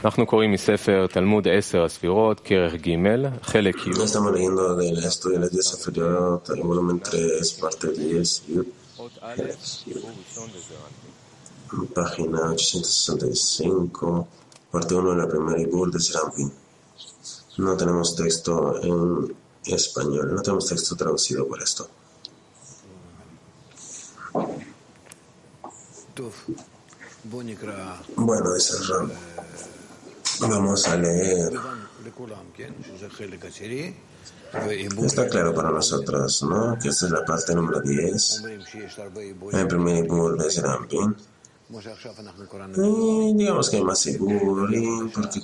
Estamos leyendo del estudio de las 10 Sefirot, el volumen 3, parte 10, página 865, parte 1 de la primera Ibur de Serampin. No tenemos texto en español, no tenemos texto traducido por esto. Bueno, dice el Ram. Vamos a leer. Está claro para nosotros, ¿no? Que esta es la parte número 10. El primer Ibur de Serampin. Y digamos que hay más Iburim, porque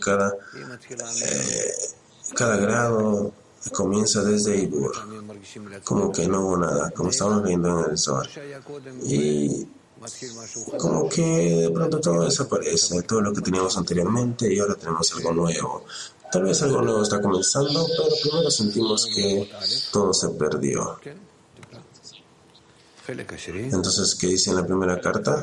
cada grado comienza desde Ibur. Como que no hubo nada, como estamos viendo en el Zohar. Y como que de pronto todo desaparece, todo lo que teníamos anteriormente, y ahora tenemos algo nuevo. Tal vez algo nuevo está comenzando, pero primero sentimos que todo se perdió. Entonces, ¿qué dice en la primera carta?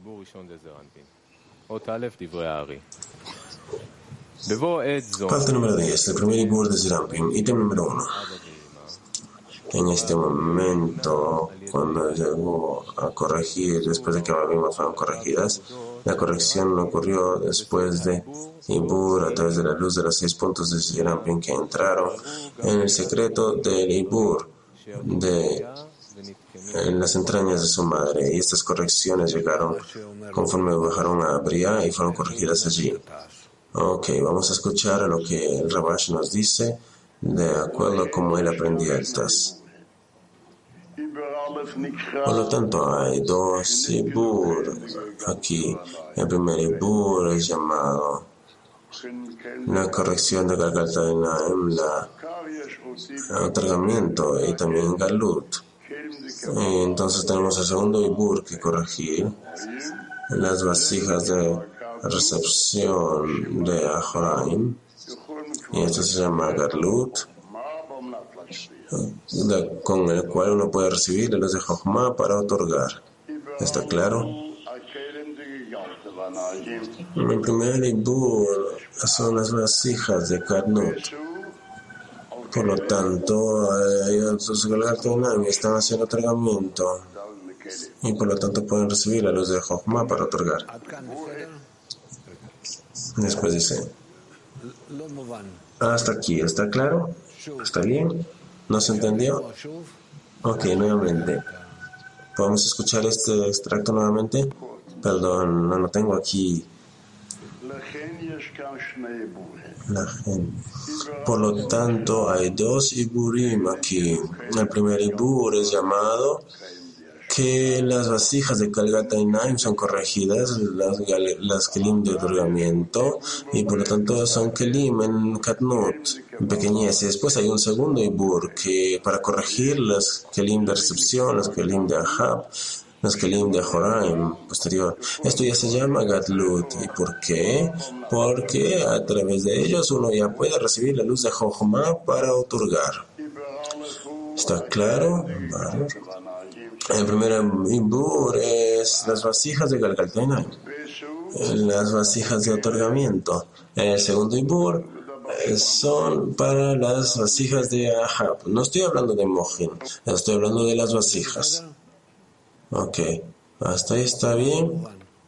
Parte número 10, el primer Ibur de Serampin, ítem número 1. En este momento, cuando llegó a corregir, después de que Ababima fueron corregidas, la corrección ocurrió después de Ibur, a través de la luz de los 6 puntos de Serampin que entraron en el secreto del Ibur, en las entrañas de su madre, y estas correcciones llegaron conforme bajaron a Briah y fueron corregidas allí. Ok, vamos a escuchar a lo que el Rabash nos dice de acuerdo a cómo él aprendía el Taz. Por lo tanto, hay dos Ibur aquí. El primer Ibur es llamado la corrección de Galgalta de Naim, el otorgamiento, y también Galut. Y entonces tenemos el segundo Ibur que corregir, las vasijas de recepción de Ahoraim, y esto se llama Galut, con el cual uno puede recibir los de Jochma para otorgar. ¿Está claro? El primer Ibur son las vasijas de Karnut. Por lo tanto, los Galgaltainam están haciendo otorgamiento y por lo tanto pueden recibir la luz de Jochma para otorgar. Después dice, hasta aquí, ¿está claro? ¿Está bien? ¿No se entendió? Ok, nuevamente. ¿Podemos escuchar este extracto nuevamente? Perdón, no lo tengo aquí. Por lo tanto, hay dos Iburim aquí. El primer Ibur es llamado que las vasijas de Galgaltainam son corregidas, las kelim de otorgamiento, y por lo tanto son kelim en Katnut, en pequeñez. Y después hay un segundo Ibur que para corregir las kelim de recepción, las kelim de Ahab, las kelim de Ahoraim posterior. Esto ya se llama Gadlut. ¿Y por qué? Porque a través de ellos uno ya puede recibir la luz de Jochma para otorgar. ¿Está claro? Vale. El primer Ibur es las vasijas de Galgaltainam, las vasijas de otorgamiento. El segundo Ibur son para las vasijas de Ahab. No estoy hablando de Mohin, estoy hablando de las vasijas. Ok, hasta ahí está bien.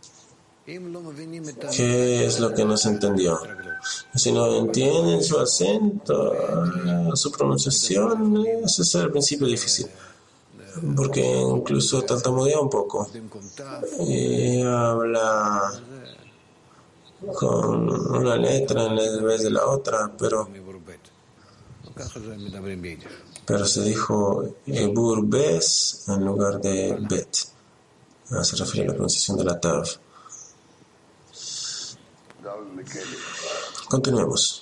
¿Qué es lo que no se entendió? Si no entienden su acento, su pronunciación, ese es el principio difícil. Porque incluso tartamudea un poco y habla con una letra en vez de la otra, pero se dijo Ibur Bes en lugar de Bet. Se refiere a la pronunciación de la Tav. Continuemos.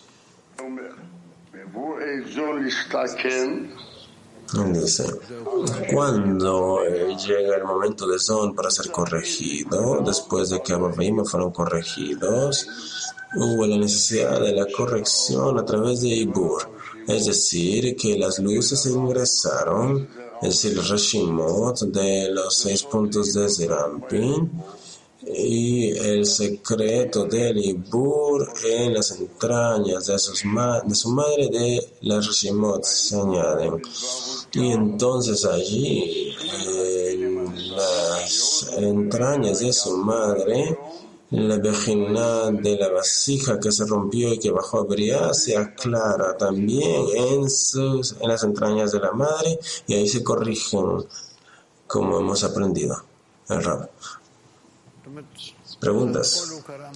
Dice, cuando llega el momento de Zon para ser corregido, después de que Ababima fueron corregidos, hubo la necesidad de la corrección a través de Ibur, es decir, que las luces ingresaron, es decir, los Reshimot de los 6 puntos de Serampin, y el secreto del Ibur en las entrañas de su madre de las Rishimot se añaden. Y entonces allí, en las entrañas de su madre, la vejina de la vasija que se rompió y que bajó a Briá se aclara también en las entrañas de la madre, y ahí se corrigen, como hemos aprendido. El Rab. Preguntas.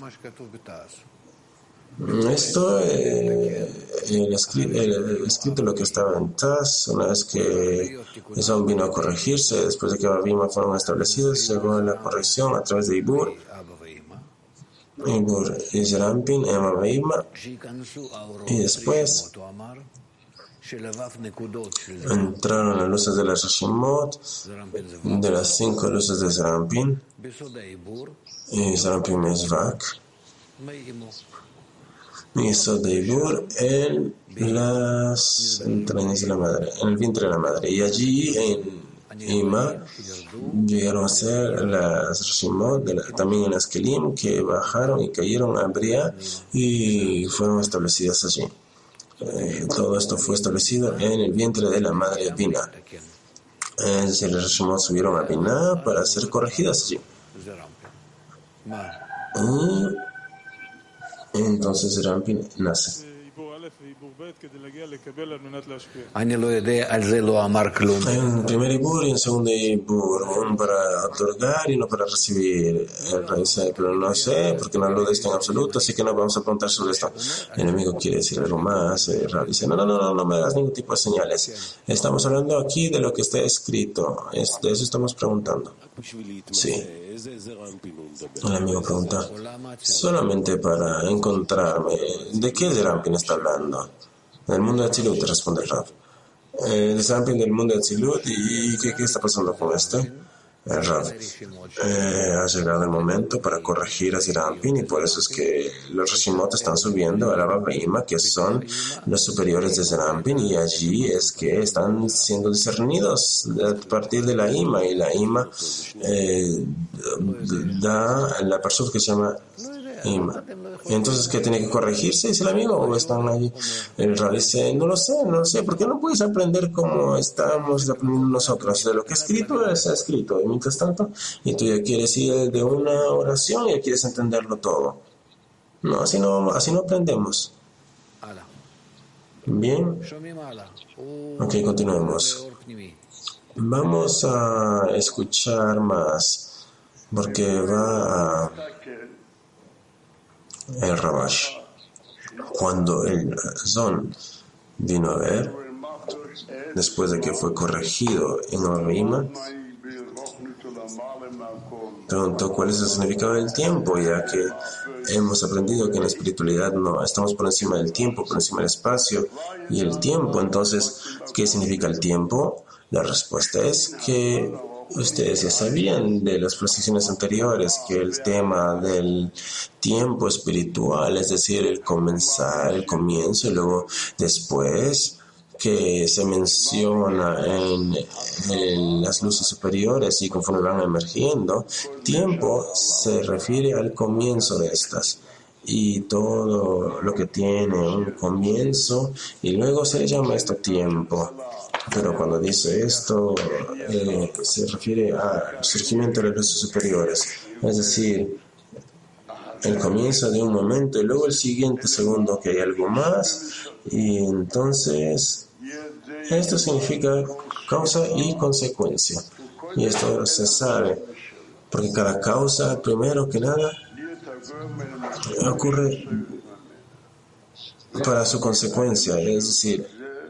Esto, el escrito lo que estaba en Taz, una vez que Esau vino a corregirse, después de que Abima fueron establecidos, llegó la corrección a través de Ibur y Zerampin, Emma Veima, y después entraron las luces de las Rishimot, de las 5 luces de Zerampin, y Zerampin Mezvak, y Sod de Ibur en las entrañas de la madre, en el vientre de la madre. Y allí en Ima llegaron a ser las Rishimot, también en las Kelim, que bajaron y cayeron a Briá y fueron establecidas allí. Todo esto fue establecido en el vientre de la madre Binah. Es decir, las Rishimot subieron a Binah para ser corregidas allí. Y entonces Zerampin nace. Hay un primer Ibur y un segundo Ibur, uno para otorgar y uno para recibir. El rey dice, pero no sé, porque no hablo de esto en absoluto, así que no vamos a preguntar sobre esto. El enemigo quiere decir algo más. El rey dice, no me hagas ningún tipo de señales. Estamos hablando aquí de lo que está escrito. De eso estamos preguntando. Sí. El amigo pregunta, solamente para encontrarme, ¿de qué Zerampin está hablando? Del mundo de Atzilut, responde el Rav. De Zerampin del mundo de Atzilut, ¿y qué está pasando con este? El Rav. Ha llegado el momento para corregir a Zerampin, y por eso es que los Rishimot están subiendo a la Babaima, que son los superiores de Zerampin, y allí es que están siendo discernidos a partir de la Ima, y la Ima da la persona que se llama Ima. Entonces, ¿qué tiene que corregirse? Dice el amigo, ¿o están allí? El Rav dice, no lo sé, porque no puedes aprender como estamos aprendiendo nosotros. De lo que escrito está escrito, y mientras tanto, y tú ya quieres ir de una oración y ya quieres entenderlo todo. No, así no aprendemos. Bien. Ok, continuemos. Vamos a escuchar más, porque va a el Rabash. Cuando el Zon vino a ver, después de que fue corregido en Abima, preguntó cuál es el significado del tiempo, ya que hemos aprendido que en la espiritualidad no estamos por encima del tiempo, por encima del espacio y el tiempo. Entonces, ¿qué significa el tiempo? La respuesta es que ustedes ya sabían de las posiciones anteriores que el tema del tiempo espiritual, es decir, el comenzar, el comienzo y luego después, que se menciona en las luces superiores y conforme van emergiendo, tiempo se refiere al comienzo de estas. Y todo lo que tiene un comienzo y luego se le llama esto tiempo. Pero cuando dice esto, se refiere al surgimiento de las luces superiores, es decir, el comienzo de un momento y luego el siguiente segundo que hay algo más, y entonces esto significa causa y consecuencia, y esto se sabe, porque cada causa, primero que nada, ocurre para su consecuencia, es decir,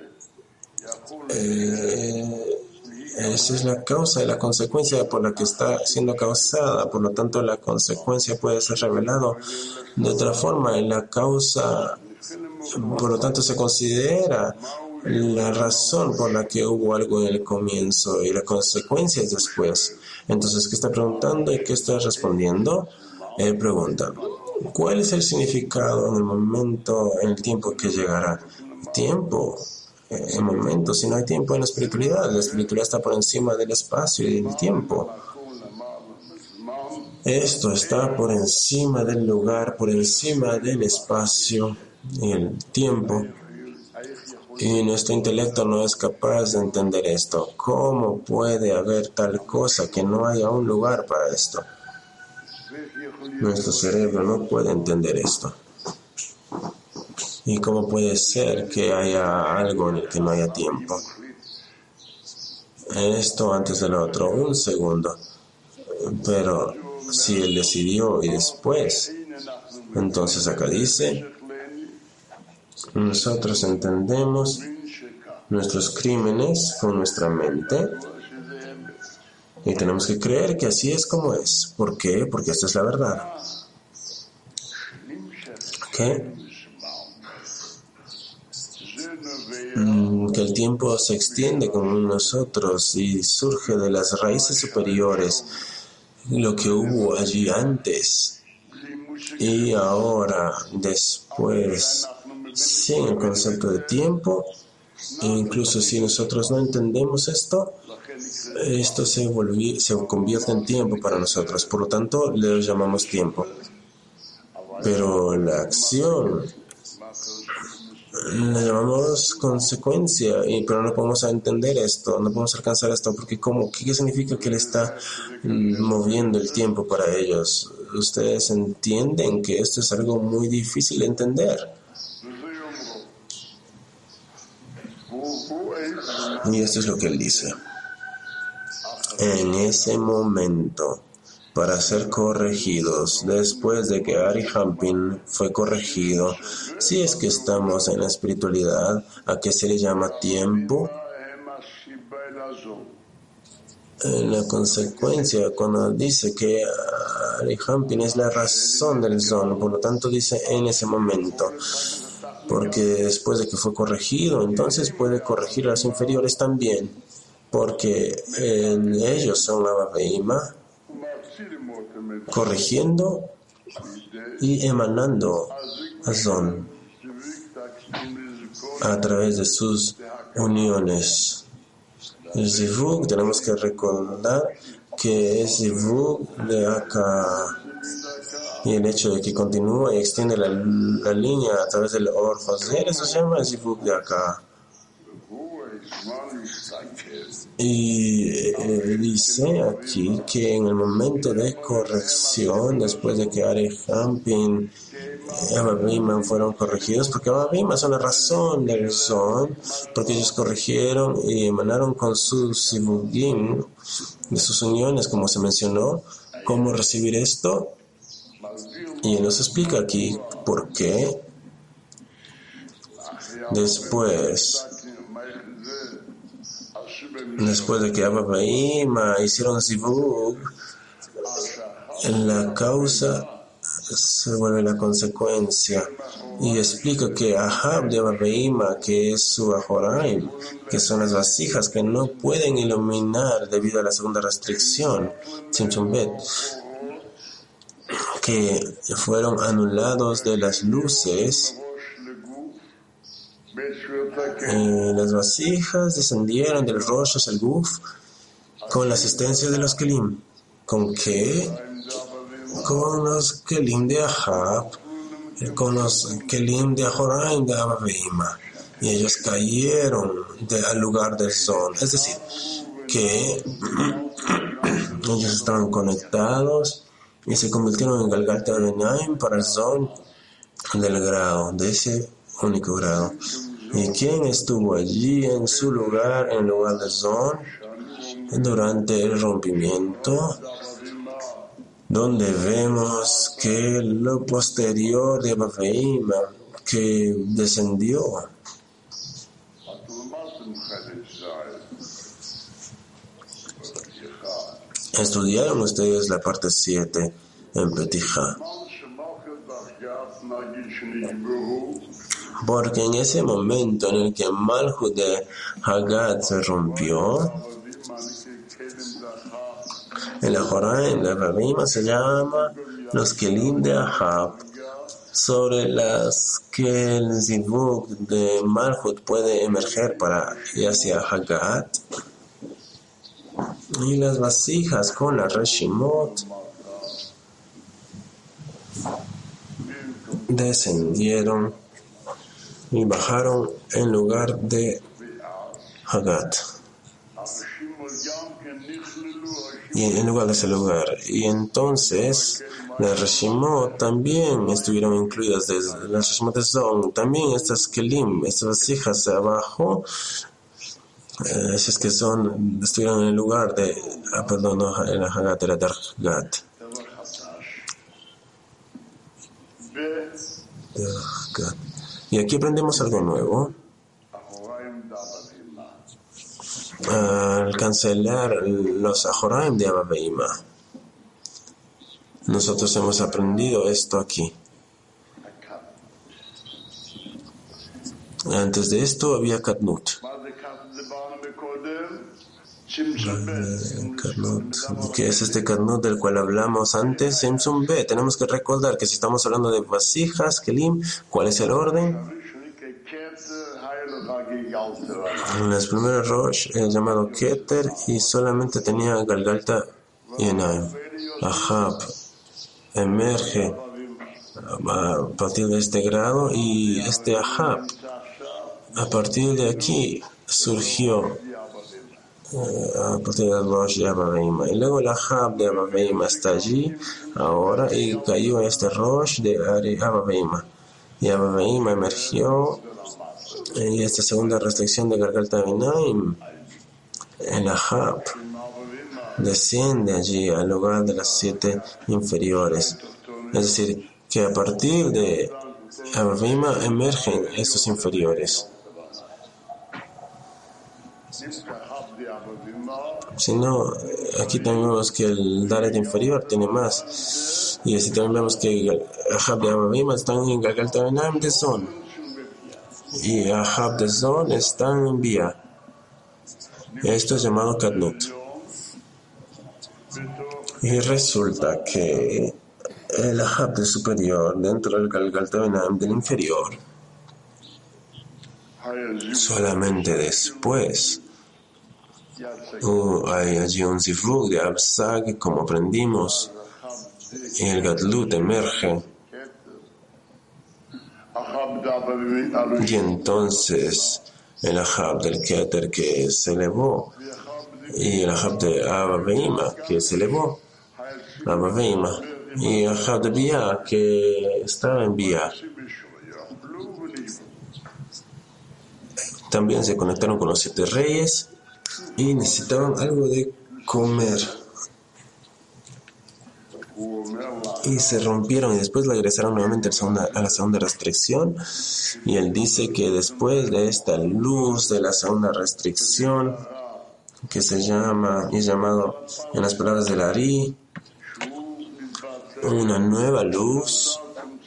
esa es la causa y la consecuencia por la que está siendo causada. Por lo tanto, la consecuencia puede ser revelada de otra forma. Y la causa, por lo tanto, se considera la razón por la que hubo algo en el comienzo y la consecuencia es después. Entonces, ¿qué está preguntando y qué está respondiendo? Él pregunta, ¿cuál es el significado en el momento, en el tiempo que llegará? Tiempo. El momento, si no hay tiempo en la espiritualidad está por encima del espacio y del tiempo. Esto está por encima del lugar, por encima del espacio y el tiempo. Y nuestro intelecto no es capaz de entender esto. ¿Cómo puede haber tal cosa que no haya un lugar para esto? Nuestro cerebro no puede entender esto. ¿Y cómo puede ser que haya algo en el que no haya tiempo? Esto antes del otro, un segundo. Pero si él decidió y después, entonces acá dice, nosotros entendemos nuestros crímenes con nuestra mente y tenemos que creer que así es como es. ¿Por qué? Porque esta es la verdad. ¿Qué? Que el tiempo se extiende con nosotros y surge de las raíces superiores, lo que hubo allí antes y ahora, después, sin el concepto de tiempo. E incluso si nosotros no entendemos esto se convierte en tiempo para nosotros. Por lo tanto, le llamamos tiempo. Pero la acción la llamamos consecuencia, pero no podemos entender esto, no podemos alcanzar esto, porque ¿qué significa que él está moviendo el tiempo para ellos? Ustedes entienden que esto es algo muy difícil de entender. Y esto es lo que él dice. En ese momento, para ser corregidos, después de que Ari Hampin fue corregido, si es que estamos en la espiritualidad, ¿a qué se le llama tiempo? La consecuencia, cuando dice que Ari Hampin es la razón del Zon, por lo tanto dice en ese momento, porque después de que fue corregido, entonces puede corregir a los inferiores también, porque ellos son Abba Veima, corrigiendo y emanando a Zon a través de sus uniones. El Zivug, tenemos que recordar que es Zivug de acá, y el hecho de que continúa y extiende la línea a través del Or Joser, eso se llama Zivug de acá. Y dice aquí que en el momento de corrección, después de que Ari Hampin y Abba Veima fueron corregidos, porque Abba Veima son la razón del Zon, porque ellos corrigieron y emanaron con sus Zivugim, de sus uniones, como se mencionó, cómo recibir esto. Y él nos explica aquí por qué. Después de que Abba Veima hicieron Zivug, la causa se vuelve la consecuencia. Y explica que Ahab de Abba Veima, que es su Ahoraim, que son las vasijas que no pueden iluminar debido a la segunda restricción, Tzimtzum Bet, que fueron anulados de las luces. Las vasijas descendieron del Rosh el Guf con la asistencia de los Kelim. ¿Con qué? Con los Kelim de Ahab, con los Kelim de Ahoraim de Abba Veima. Y ellos cayeron al lugar del Zon. Es decir, que ellos estaban conectados y se convirtieron en Galgalta Benaim para el Zon del grado, de ese único grado. ¿Y quién estuvo allí en su lugar, en el lugar de Zon, durante el rompimiento? Donde vemos que lo posterior de Abba Veima, que descendió. Estudiaron ustedes la parte 7 en Petija. Porque en ese momento en el que Malhut de Haggad se rompió, el Ahoraim de Abba Veima se llama los Kelim de Ahab, sobre las que el Zivug de Malhut puede emerger para ir hacia Haggad, y las vasijas con la Reshimot descendieron y bajaron en lugar de Hagat, y en lugar de ese lugar. Y entonces las Reshimot también estuvieron incluidas, desde las Reshimot de Zon, también estas Kelim, estas vasijas de abajo, esas que estuvieron en el lugar de, no, en la Hagat, era Dargat. Y aquí aprendemos algo nuevo. Al cancelar los Ahoraim de Abba Veima, nosotros hemos aprendido esto aquí. Antes de esto había Katnut. ¿Qué es este Katnut del cual hablamos antes? Simsum B. Tenemos que recordar que si estamos hablando de vasijas, Kelim, ¿cuál es el orden? En los primeros Rosh, el llamado Keter, y solamente tenía Galgalta y Enaim. Ahab emerge a partir de este grado, y este Ahab, a partir de aquí, surgió a partir del Rosh de Abba Veima. Y luego el Ahab de Abba Veima está allí ahora y cayó este Rosh de Abba Veima. Y Abba Veima emergió. Y esta segunda restricción de Galgalta Enaim, el Ahab desciende allí al lugar de las 7 inferiores. Es decir, que a partir de Abba Veima emergen estos inferiores. Si no, aquí también vemos que el Dalet inferior tiene más. Y así también vemos que el Ahab de Abba Veima están en Galgalta Enaim de Zon. Y Ahab de Zon están en Vía. Esto es llamado Katnut. Y resulta que el Ahab del superior dentro del Galgalta Enaim del inferior, solamente después hay allí un Zivug de Absag, como aprendimos, y el Gadlut emerge. Y entonces el Ahab del Keter que se elevó, y el Ahab de Abba Veima que se elevó, Abba Veima, y el Ahab de Bia que estaba en Bia, también se conectaron con los 7 reyes y necesitaban algo de comer. Y se rompieron y después regresaron nuevamente a la segunda restricción. Y él dice que después de esta luz de la segunda restricción, que es llamado en las palabras del Ari, una nueva luz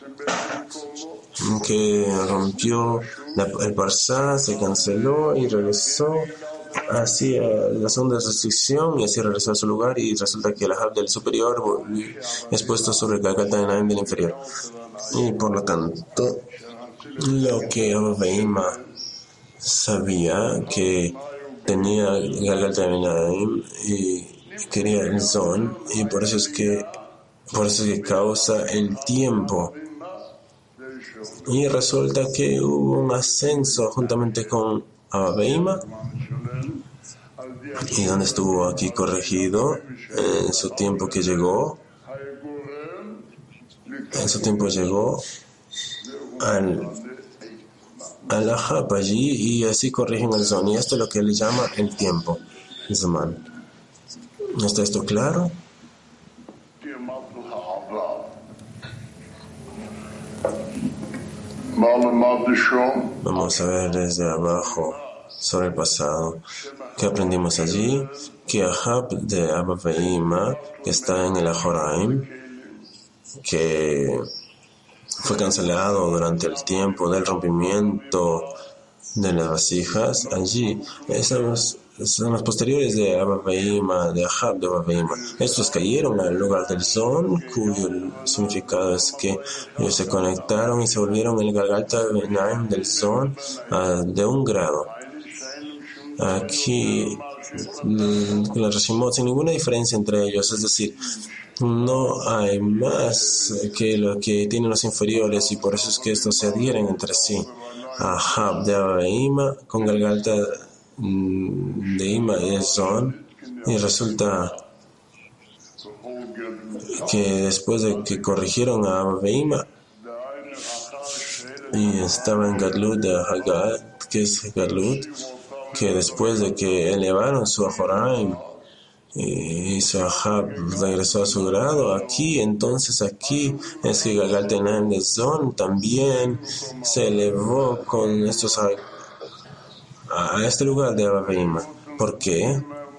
que rompió el Parsá, se canceló y regresó así a la segunda restricción, y así regresó a su lugar, y resulta que el Ahab del superior es puesto sobre el Galgalta Enaim del inferior. Y por lo tanto, lo que Abba Veima sabía que tenía Galgalta Enaim y quería el Zon, y por eso es que causa el tiempo. Y resulta que hubo un ascenso juntamente con Abba Veima, y donde estuvo aquí corregido en su tiempo que llegó. En su tiempo llegó al Ahab allí, y así corrigen el Zon. Y esto es lo que él llama el tiempo, Zman. ¿Está esto claro? Vamos a ver desde abajo sobre el pasado. ¿Qué aprendimos allí? Que Ahab de Abba Veima, que está en el Ahoraim, que fue cancelado durante el tiempo del rompimiento de las vasijas, allí son los posteriores de Abba Veima, de Ahab de Abba Veima. Estos cayeron al lugar del Zon, cuyo significado es que ellos se conectaron y se volvieron el Galgalta Enaim del Zon de 1 grado. Aquí la Reshimot sin ninguna diferencia entre ellos, es decir, No hay más que lo que tienen los inferiores y por eso es que estos se adhieren entre sí. Ahab de Abba Ima con Galgalta de Ima y de Zon, y resulta que después de que corrigieron a Abba Ima y estaba en Gadlut de Hagat, que es Gadlut, que después de que elevaron su Ahoraim y su Ahab regresó a su grado, aquí es que Galgaltenaim de Zon también se elevó con estos a este lugar de Abba Veima. ¿Por qué?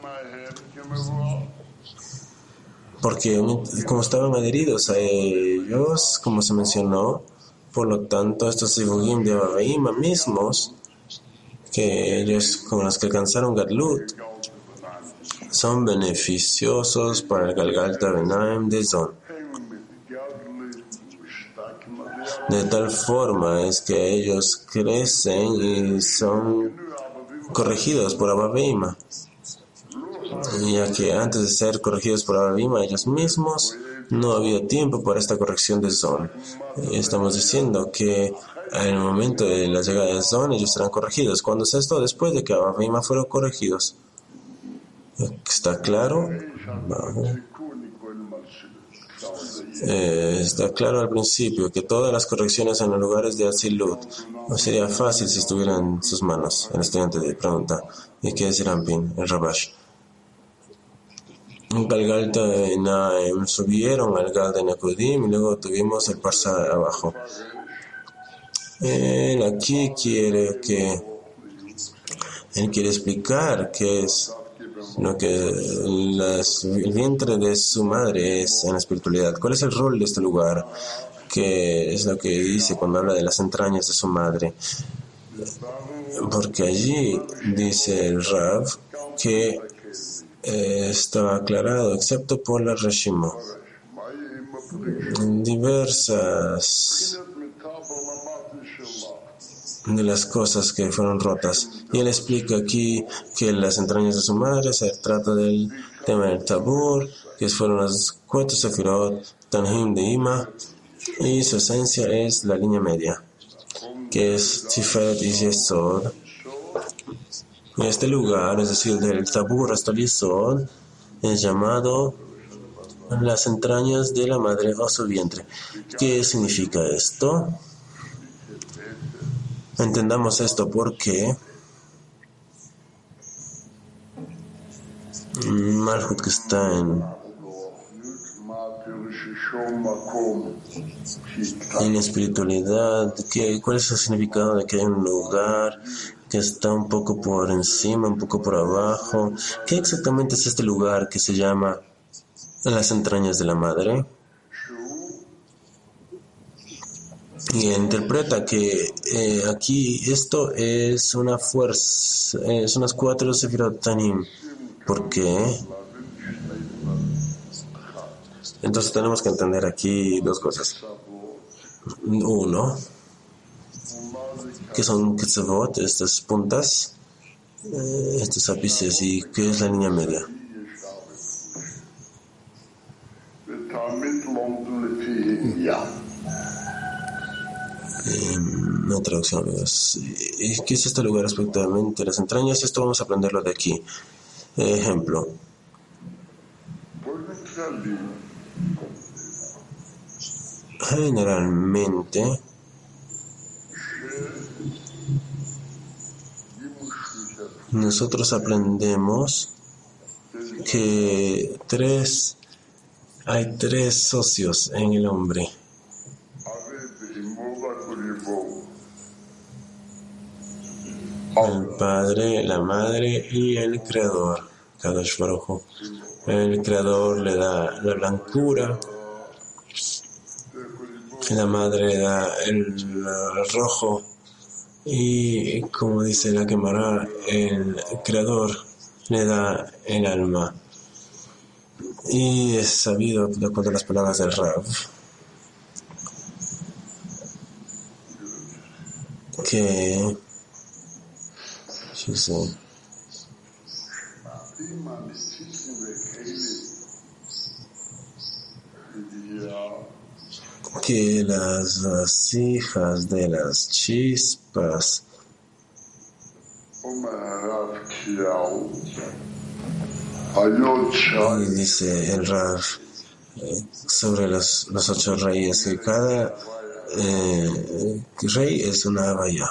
Porque como estaban adheridos a ellos, como se mencionó, por lo tanto estos Sibugim de Abba Veima mismos, que ellos con los que alcanzaron Gadlut, son beneficiosos para el Galgalta Benaim de Zon. De tal forma es que ellos crecen y son corregidos por Abba Veima, ya que antes de ser corregidos por Abba Veima ellos mismos no había tiempo para esta corrección de Zon. Estamos diciendo que en el momento de la llegada de Zon ellos serán corregidos. ¿Cuándo es esto? Después de que Abba Veima fueron corregidos. ¿Está claro? Está claro al principio que todas las correcciones en los lugares de Atzilut no sería fácil si estuvieran en sus manos. El estudiante de pregunta, ¿y qué es Rampin? El Rabash. Galgalta de Naim subieron al Gal de Nekudim y luego tuvimos el Parsa abajo. Él quiere explicar qué es lo que el vientre de su madre es en la espiritualidad. ¿Cuál es el rol de este lugar? ¿Qué es lo que dice cuando habla de las entrañas de su madre? Porque allí dice el Rav que estaba aclarado, excepto por la Reshimo. Diversas de las cosas que fueron rotas. Y él explica aquí que las entrañas de su madre se trata del tema del Tabur, que fueron las 4 Sefirot, Tanhim de Ima, y su esencia es la línea media, que es Tiferet y Yesod. Y este lugar, es decir, del Tabur hasta el Yesod, es llamado las entrañas de la madre o su vientre. ¿Qué significa esto? Entendamos esto porque Malhut, que está en espiritualidad, ¿cuál es el significado de que hay un lugar que está un poco por encima, un poco por abajo? ¿Qué exactamente es este lugar que se llama las entrañas de la madre? Y interpreta que aquí esto es una fuerza, son las 4 Sefirot Tanim. ¿Por qué? Entonces tenemos que entender aquí 2 cosas. Uno, que son Ketzavot, estas puntas, estos ápices, y qué es la línea media. Una traducción, amigos. ¿Qué es este lugar respectivamente? Las entrañas, esto vamos a aprenderlo de aquí. Ejemplo. Generalmente, nosotros aprendemos que hay 3 socios en el hombre. El padre, la madre y el creador, Kadosh Baruj Hu. El creador le da la blancura, la madre le da el rojo, y como dice la Gemara, el creador le da el alma. Y es sabido, de acuerdo a las palabras del Rav, que que las vasijas de las chispas, y dice el Rav sobre los 8 reyes, que cada rey es una abaya.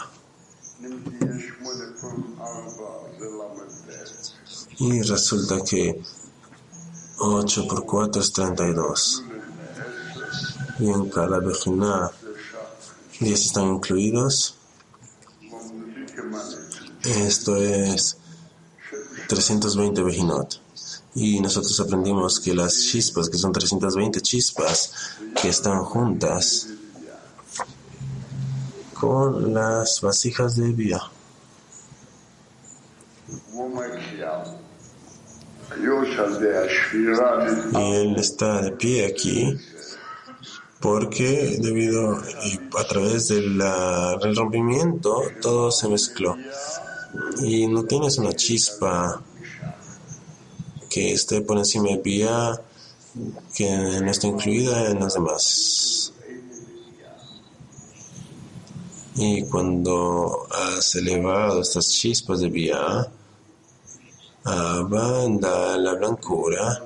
Y resulta que 8 por 4 es 32. Y en cada vejina 10 están incluidos. Esto es 320 vejinot. Y nosotros aprendimos que las chispas, que son 320 chispas, que están juntas con las vasijas de vía. Y él está de pie aquí porque a través del rompimiento todo se mezcló. Y no tienes una chispa que esté por encima de vía que no está incluida en las demás. Y cuando has elevado estas chispas de vía, banda la blancura,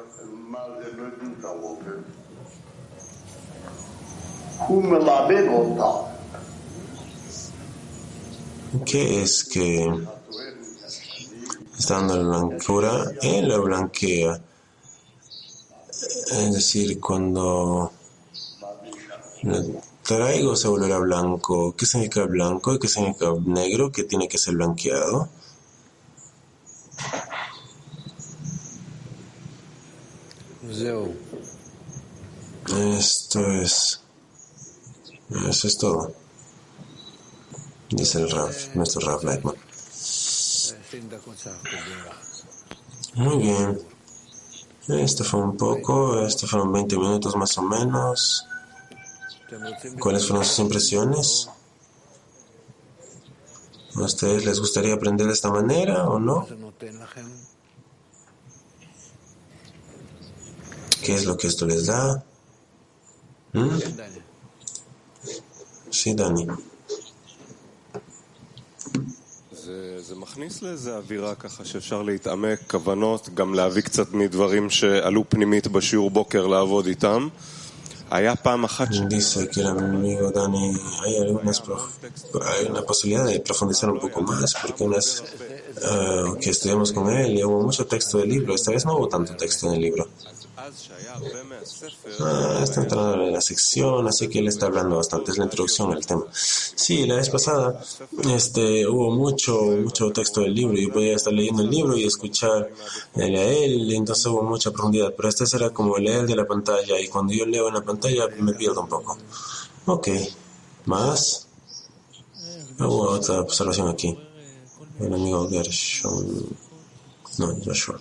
¿qué es que está dando la blancura? Él la blanquea. Es decir, cuando lo traigo se volverá blanco. ¿Qué significa blanco y qué significa negro? ¿Qué tiene que ser blanqueado? Eso es todo, dice el Rav, nuestro Rav Leitman. Muy bien. Esto fueron 20 minutos más o menos. ¿Cuáles fueron sus impresiones? ¿A ustedes les gustaría aprender de esta manera o no? ¿Qué es lo que esto les da? Sí, Dani. זה מכניס לאיזה אווירה ככה שאפשר להתעמק, כוונות, גם להביא קצת מדברים שעלו פנימית בשיעור בוקר לעבוד איתם. היה פעם אחת Dice que el amigo Dani, hay una posibilidad de profundizar un poco más, porque que estudiamos con él y hubo mucho texto del libro. Esta vez no hubo tanto texto en el libro. Está entrando en la sección, así que él está hablando bastante, es la introducción al tema. Sí, la vez pasada hubo mucho texto del libro, y yo podía estar leyendo el libro y escuchar a él, y entonces hubo mucha profundidad, pero era como leer de la pantalla, y cuando yo leo en la pantalla me pierdo un poco. Ok, más. Hubo otra observación aquí, el amigo Joshua.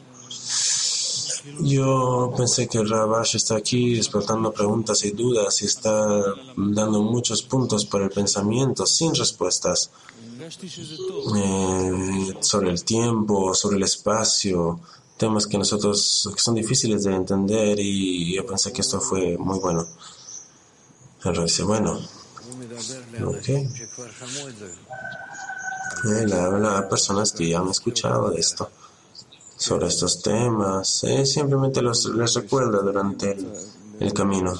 Yo pensé que el Rabash está aquí despertando preguntas y dudas y está dando muchos puntos para el pensamiento sin respuestas sobre el tiempo, sobre el espacio, temas que son difíciles de entender, y yo pensé que esto fue muy bueno. El Rab dice, bueno, ok. Él habla a personas que ya han escuchado de esto, sobre estos temas, simplemente les recuerda durante el camino.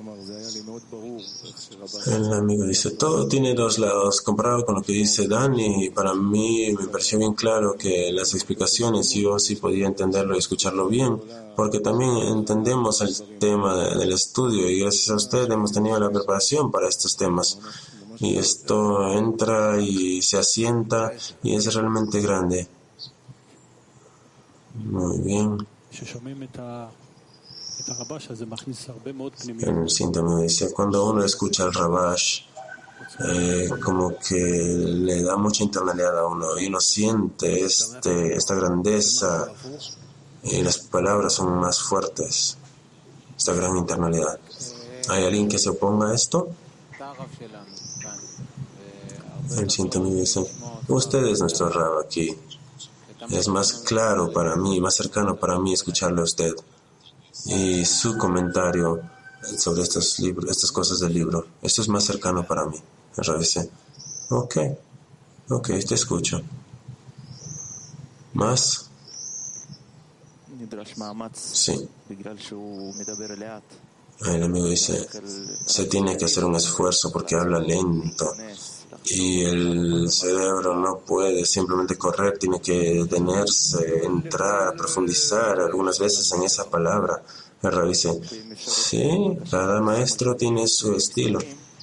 El amigo dice, todo tiene dos lados. Comparado con lo que dice Dani, para mí me pareció bien claro que las explicaciones yo sí podía entenderlo y escucharlo bien, porque también entendemos el tema del estudio, y gracias a usted hemos tenido la preparación para estos temas. Y esto entra y se asienta y es realmente grande. Muy bien. El síntoma dice, cuando uno escucha al Rabash, como que le da mucha internalidad a uno, y uno siente esta grandeza, y las palabras son más fuertes, esta gran internalidad. ¿Hay alguien que se oponga a esto? El síntoma dice, usted es nuestro Rab aquí. Es más claro para mí, más cercano para mí escucharle a usted. Y su comentario sobre estas cosas del libro. Esto es más cercano para mí. El Rab dice, ok, te escucho. ¿Más? Sí. El amigo dice, se tiene que hacer un esfuerzo porque habla lento y el cerebro no puede simplemente correr, tiene que detenerse, entrar, profundizar algunas veces en esa palabra. El Rab dice, sí, cada maestro tiene su estilo.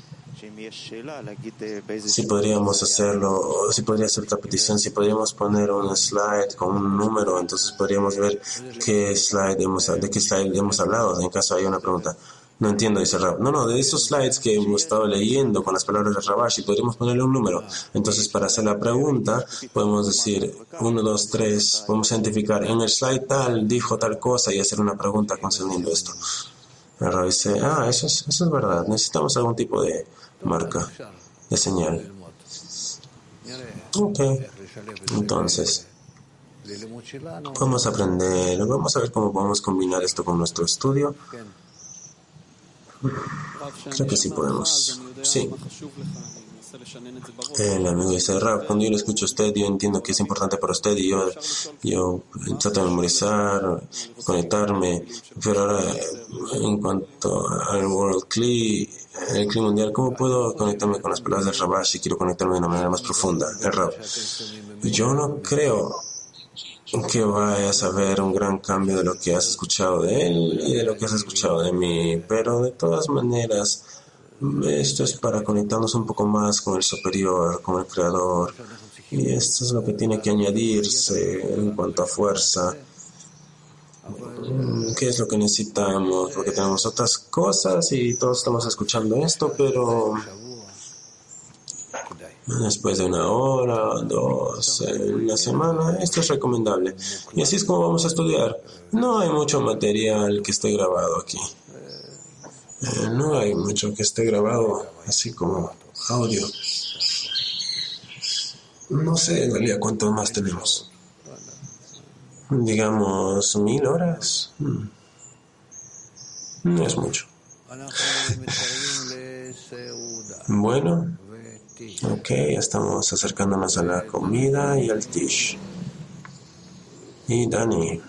Si podríamos hacerlo, si podría hacer otra petición, si podríamos poner un slide con un número, entonces podríamos ver de qué slide hemos hablado. En caso hay una pregunta. No entiendo, dice Rab. No, de esos slides que hemos estado leyendo con las palabras de Rabashi, podríamos ponerle un número. Entonces, para hacer la pregunta, podemos decir 1, 2, 3, podemos identificar en el slide tal, dijo tal cosa y hacer una pregunta concerniendo esto. El Rab dice, eso es verdad, necesitamos algún tipo de marca, de señal. Ok, entonces, vamos a aprender, vamos a ver cómo podemos combinar esto con nuestro estudio. Creo que sí podemos. Sí. El amigo dice, Rab, cuando yo le escucho a usted, yo entiendo que es importante para usted y yo trato de memorizar, conectarme, pero ahora en cuanto al World Kli, el Kli mundial, ¿cómo puedo conectarme con las palabras del Rabash si quiero conectarme de una manera más profunda? El Rab, yo no creo que vayas a ver un gran cambio de lo que has escuchado de él y de lo que has escuchado de mí, pero de todas maneras esto es para conectarnos un poco más con el superior, con el creador, y esto es lo que tiene que añadirse en cuanto a fuerza. ¿Qué es lo que necesitamos? Porque tenemos otras cosas y todos estamos escuchando esto, pero después de 1 hora, 2, una semana, esto es recomendable. Y así es como vamos a estudiar. No hay mucho material que esté grabado aquí. No hay mucho que esté grabado, así como audio. No sé en realidad cuánto más tenemos. Digamos 1000 horas. No es mucho. Bueno, ok, estamos acercándonos a la comida y al tish. Y Dani.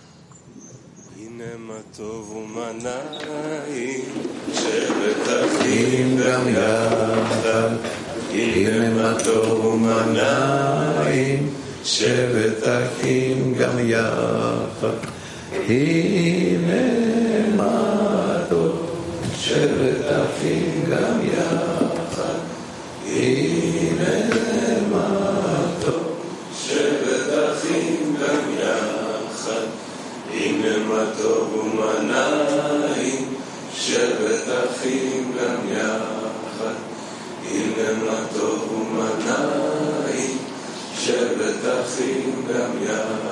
הנה מה טוב ומנעים שבת אחים גם יחד הנה מה טוב שבת אחים גם יחד הנה מה טוב שבת אחים גם יחד הנה מה טוב ומנעים שבת אחים גם יחד הנה מה טוב ומנעים שבת אחים גם יחד